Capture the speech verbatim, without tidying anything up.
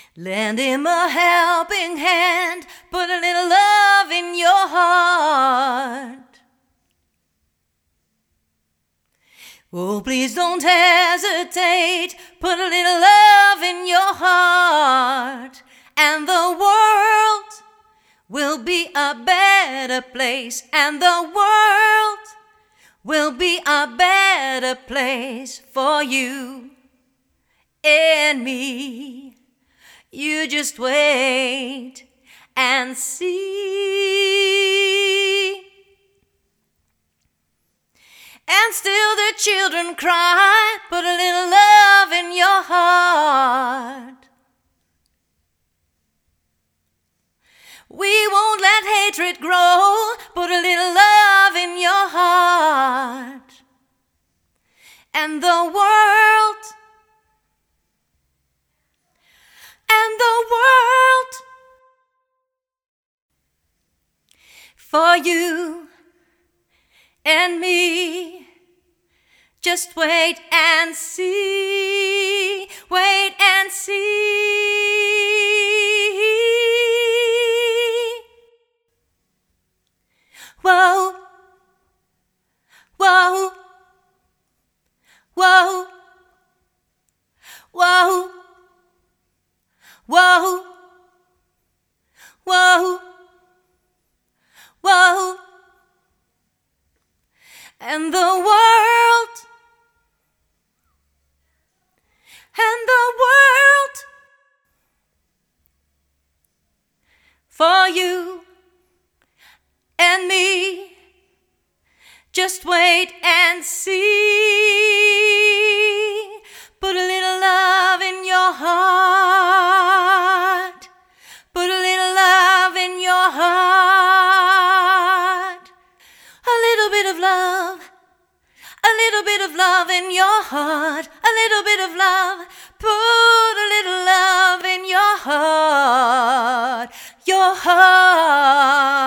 Lend him a helping hand, put a little love in your heart. Oh, please don't hesitate, put a little love in your heart, and the world will be a better place, and the world will be a better place for you and me. You just wait and see. And still the children cry, put a little love in your heart. We won't let hatred grow, put a little love in your heart. And the world, and the world, for you and me. Just wait and see, wait and see. Whoa, whoa, whoa, whoa, whoa, whoa, whoa. And the world, and the world, for you and me. Just wait and see. Put a little love in your heart. Put a little love in your heart. A little bit of love. A little bit of love in your heart. A little bit of love. Put a little love in your heart. Your heart.